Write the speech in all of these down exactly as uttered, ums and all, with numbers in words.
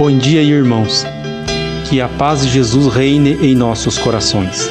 Bom dia, irmãos. Que a paz de Jesus reine em nossos corações.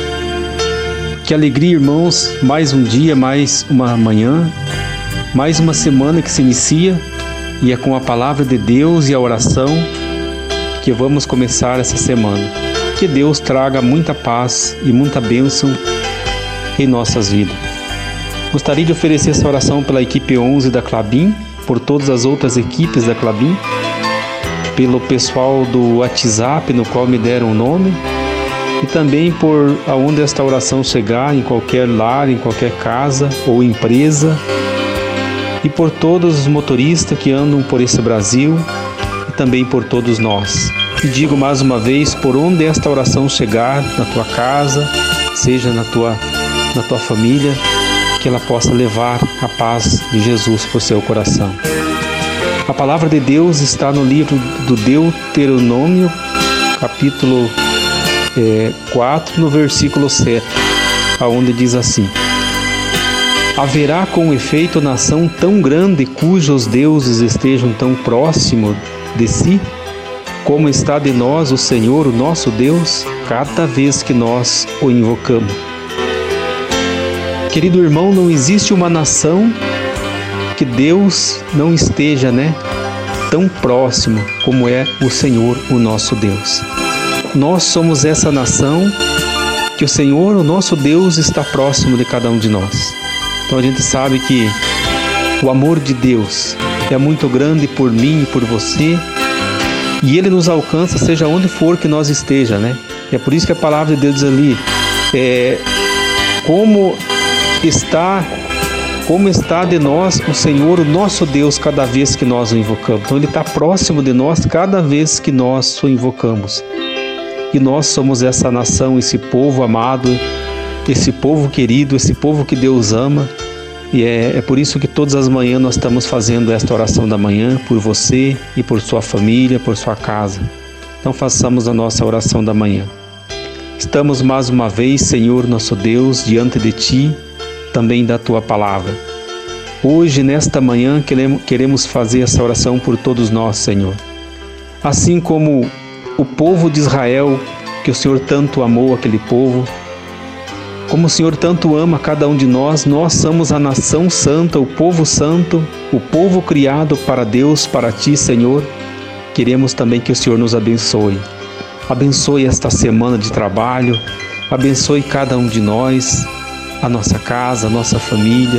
Que alegria, irmãos, mais um dia, mais uma manhã, mais uma semana que se inicia, e é com a palavra de Deus e a oração que vamos começar essa semana. Que Deus traga muita paz e muita bênção em nossas vidas. Gostaria de oferecer essa oração pela equipe onze da Clabin, por todas as outras equipes da Clabin, pelo pessoal do WhatsApp, no qual me deram o nome, e também por aonde esta oração chegar, em qualquer lar, em qualquer casa ou empresa, e por todos os motoristas que andam por esse Brasil, e também por todos nós. E digo mais uma vez, por onde esta oração chegar, na tua casa, seja na tua, na tua família, que ela possa levar a paz de Jesus por seu coração. A palavra de Deus está no livro do Deuteronômio, capítulo é, quatro, no versículo sete, aonde diz assim: haverá com efeito nação tão grande cujos deuses estejam tão próximos de si, como está de nós o Senhor, o nosso Deus, cada vez que nós o invocamos. Querido irmão, não existe uma nação que Deus não esteja, né, tão próximo como é o Senhor, o nosso Deus. Nós somos essa nação que o Senhor, o nosso Deus, está próximo de cada um de nós. Então a gente sabe que o amor de Deus é muito grande por mim e por você, e Ele nos alcança seja onde for que nós esteja, né? E é por isso que a palavra de Deus diz ali, é, como está... Como está de nós o Senhor, o nosso Deus, cada vez que nós o invocamos. Então Ele está próximo de nós cada vez que nós o invocamos. E nós somos essa nação, esse povo amado, esse povo querido, esse povo que Deus ama. E é, é por isso que todas as manhãs nós estamos fazendo esta oração da manhã, por você e por sua família, por sua casa. Então façamos a nossa oração da manhã. Estamos mais uma vez, Senhor, nosso Deus, diante de Ti, também da Tua Palavra. Hoje, nesta manhã, queremos fazer essa oração por todos nós, Senhor. Assim como o povo de Israel, que o Senhor tanto amou aquele povo, como o Senhor tanto ama cada um de nós, nós somos a nação santa, o povo santo, o povo criado para Deus, para Ti, Senhor. Queremos também que o Senhor nos abençoe. Abençoe esta semana de trabalho, abençoe cada um de nós, a nossa casa, a nossa família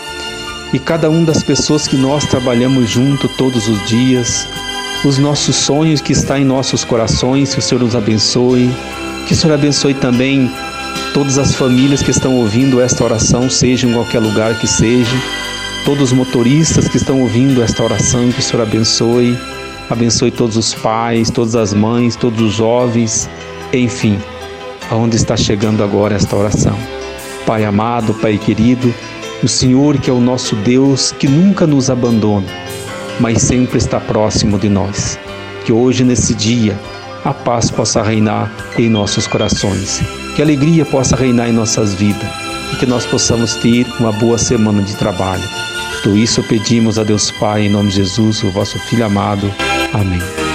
e cada uma das pessoas que nós trabalhamos junto todos os dias, os nossos sonhos que estão em nossos corações, que o Senhor nos abençoe, que o Senhor abençoe também todas as famílias que estão ouvindo esta oração, seja em qualquer lugar que seja, todos os motoristas que estão ouvindo esta oração, que o Senhor abençoe, abençoe todos os pais, todas as mães, todos os jovens, enfim, aonde está chegando agora esta oração. Pai amado, Pai querido, o Senhor que é o nosso Deus, que nunca nos abandona, mas sempre está próximo de nós. Que hoje, nesse dia, a paz possa reinar em nossos corações, que a alegria possa reinar em nossas vidas e que nós possamos ter uma boa semana de trabalho. Tudo isso pedimos a Deus Pai, em nome de Jesus, o vosso Filho amado. Amém.